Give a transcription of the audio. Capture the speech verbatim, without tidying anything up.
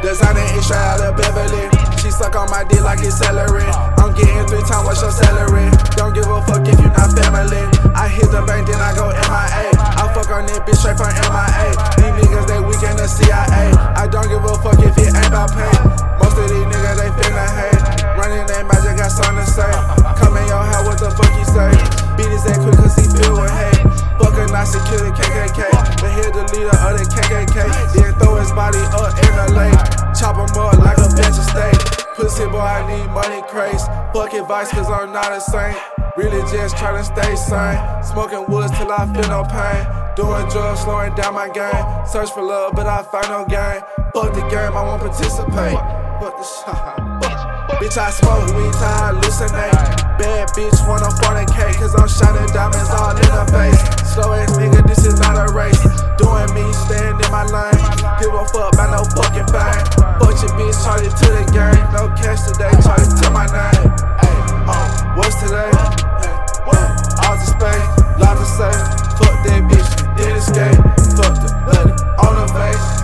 Lasagna ain't straight out of Beverly. She suck on my dick like it's celery. I'm getting three times what's your salary. Don't give a fuck if you not family. I hit the bank, then I go M I A. I fuck on that bitch straight from M I A. These niggas, they weak in the C I A. I don't give a fuck if it ain't about pay. Most of these niggas, they finna hate. Running their mouth, just got something to say. Come in your house, what the fuck you say? Beat his ass quick cause he filled with hate. Fuck a Nazi, kill the K K K. But here the leader of the K K K. Then throw his body up in the lake. Chop him up like a bench of steak. Pussy boy, I need money craze. Fuck advice cause I'm not a saint. Really just tryna stay sane. Smoking woods till I feel no pain. Doing drugs, slowing down my game. Search for love, but I find no game. Fuck the game, I won't participate. Fuck the shit. Bitch, I smoke weed till I hallucinate. Bad bitch wanna fornicate, cause I'm shining diamonds all in her face. Slow ass nigga, this is not a race. Doing me, staying in my lane. Give a fuck about no fucking fame. Fuck your bitch, charge it to the game. No cash today, charge it to my name. Ay, uh, what's today? All the space, lot to say. Fuck that bitch, did escape. Fuck the bloody on the face.